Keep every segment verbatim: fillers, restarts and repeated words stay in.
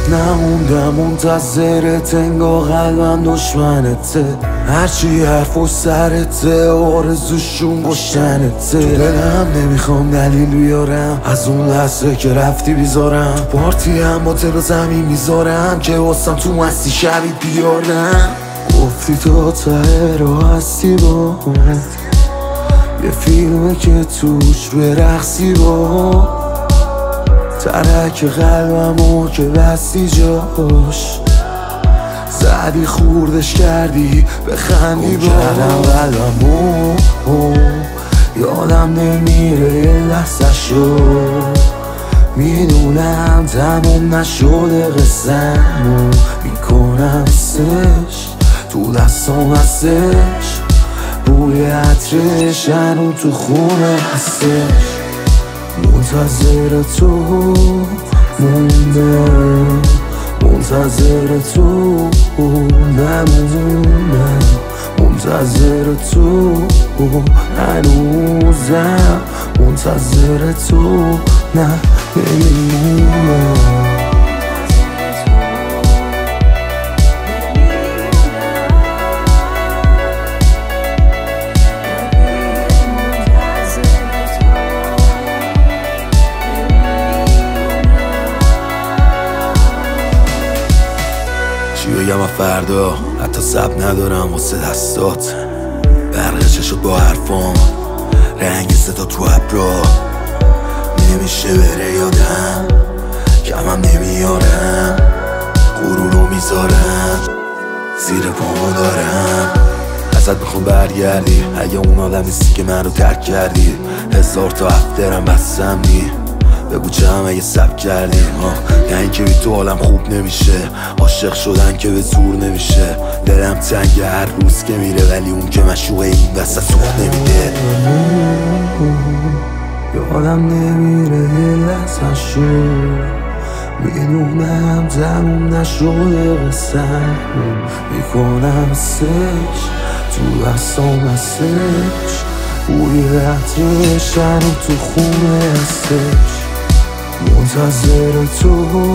نموندم منتظرت، انگار قلبم دشمنته. هرچی حرف و سرته، آرزوشون کشتنته. تو دلم نمیخوام دلیل بیارم، از اون لحظه که رفتی بیزارم. تو پارتی هم با تل زمین میذارم که واسم تو مستی شبی بیارم. گفتی تو ته را هستی با یه فیلمه که توش برقصی با ترک قلبمو که بستی جاش، زدی خوردش کردی بخندی با کردم قلبمو. یادم نمیره یه لحظه شو، میدونم تموم نشده قصه‌مو. میکنم سش تو دستام هستش، بوی عطرش هنوز تو خونه هستش. منتظر تو موندم، منتظر تو نمونم، منتظر تو هنوزم، منتظر تو نه نمیمونم. چی بگم از فردا، حتی صبر ندارم واسه دستات. برقشه شد با حرفام، رنگ صدا تو ابرا نمیشه بره یادم، کمم نمیارم، غرورو میذارم زیر پامو دارم. ازت میخوام برگردی، اگه اون آدم نیستی که من رو ترک کردی. هزار تا افترم بستم نی، بگو چم اگه سب کردی. نه اینکه بی تو حالم خوب نمیشه، عاشق شدن که به زور نمیشه. دلم تنگه هر روز که میره، ولی اون که مشوقه این وسط سوخت نمیده. یادم نمیره یه لحظه شو، میدونم تموم نشده قصه‌مو. میکنم سش تو دستام هستش، بوی عطرش هنوز تو خونه هستش. منتظر تو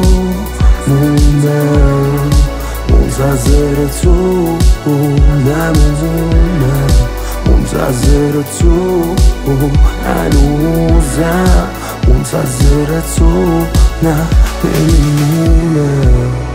موندم، منتظر تو نمونم، منتظر تو هنوزم، منتظر تو نه نمیمونم.